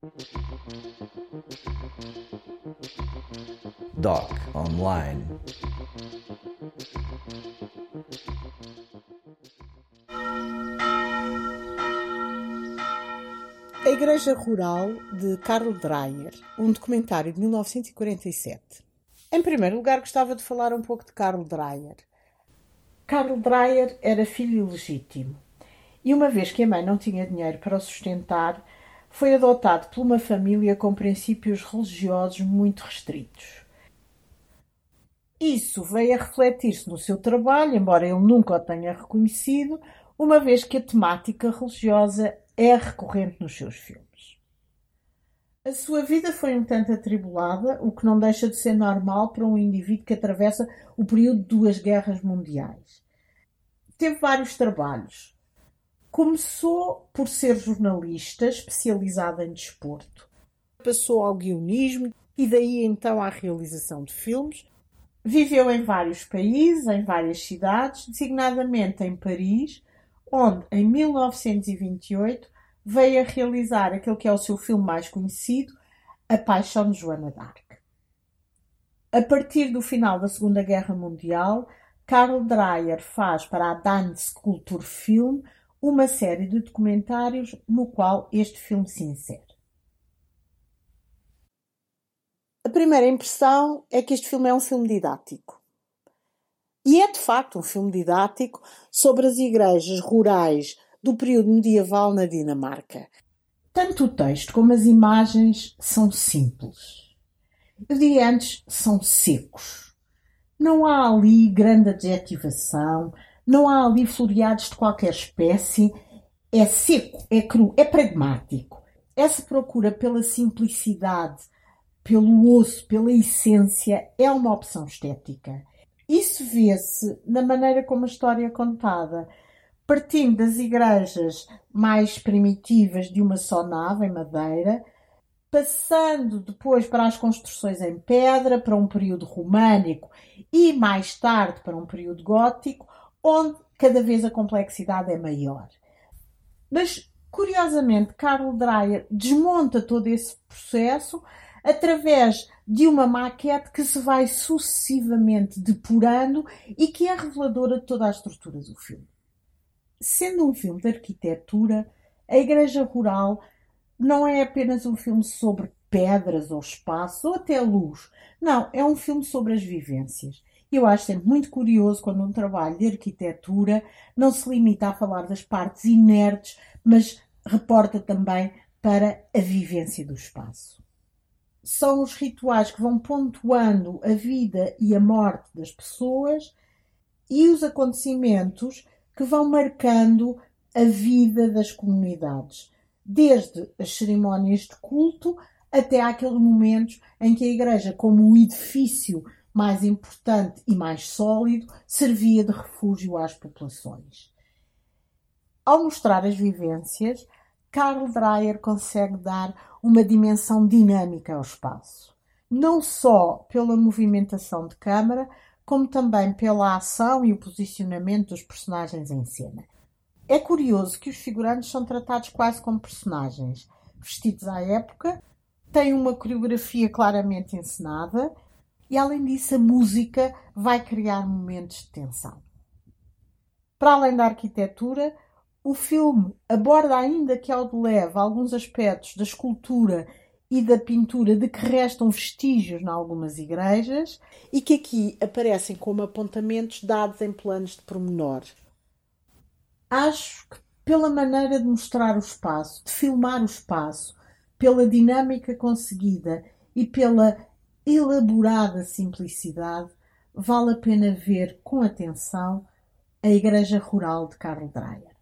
Doc Online. A Igreja Rural, de Karl Dreyer, um documentário de 1947. Em primeiro lugar, gostava de falar um pouco de Karl Dreyer. Karl Dreyer era filho ilegítimo e, uma vez que a mãe não tinha dinheiro para o sustentar, foi adotado por uma família com princípios religiosos muito restritos. Isso veio a refletir-se no seu trabalho, embora ele nunca o tenha reconhecido, uma vez que a temática religiosa é recorrente nos seus filmes. A sua vida foi um tanto atribulada, o que não deixa de ser normal para um indivíduo que atravessa o período de 2 guerras mundiais. Teve vários trabalhos. Começou por ser jornalista, especializado em desporto. Passou ao guionismo e daí então à realização de filmes. Viveu em vários países, em várias cidades, designadamente em Paris, onde, em 1928, veio a realizar aquele que é o seu filme mais conhecido, A Paixão de Joana d'Arc. A partir do final da Segunda Guerra Mundial, Karl Dreyer faz para a Dance Kultur Film uma série de documentários no qual este filme se insere. A primeira impressão é que este filme é um filme didático. E é, de facto, um filme didático sobre as igrejas rurais do período medieval na Dinamarca. Tanto o texto como as imagens são simples. Eu diria antes, são secos. Não há ali grande adjetivação, não há ali floreados de qualquer espécie. É seco, é cru, é pragmático. Essa procura pela simplicidade, pelo osso, pela essência, é uma opção estética. Isso vê-se na maneira como a história é contada, partindo das igrejas mais primitivas de uma só nave, em madeira, passando depois para as construções em pedra, para um período românico e mais tarde para um período gótico, onde cada vez a complexidade é maior. Mas, curiosamente, Karl Dreyer desmonta todo esse processo através de uma maquete que se vai sucessivamente depurando e que é reveladora de toda a estrutura do filme. Sendo um filme de arquitetura, a Igreja Rural não é apenas um filme sobre pedras ou espaço ou até luz. Não, é um filme sobre as vivências. Eu acho sempre muito curioso quando um trabalho de arquitetura não se limita a falar das partes inertes, mas reporta também para a vivência do espaço. São os rituais que vão pontuando a vida e a morte das pessoas e os acontecimentos que vão marcando a vida das comunidades, desde as cerimónias de culto até àqueles momentos em que a igreja, como o edifício mais importante e mais sólido, servia de refúgio às populações. Ao mostrar as vivências, Karl Dreyer consegue dar uma dimensão dinâmica ao espaço. Não só pela movimentação de câmara, como também pela ação e o posicionamento dos personagens em cena. É curioso que os figurantes são tratados quase como personagens, vestidos à época, têm uma coreografia claramente encenada e, além disso, a música vai criar momentos de tensão. Para além da arquitetura, o filme aborda, ainda que ao de leve, alguns aspectos da escultura e da pintura de que restam vestígios em algumas igrejas e que aqui aparecem como apontamentos dados em planos de pormenor. Acho que pela maneira de mostrar o espaço, de filmar o espaço, pela dinâmica conseguida e pela elaborada simplicidade, vale a pena ver com atenção a Igreja Rural de Karl Dreyer.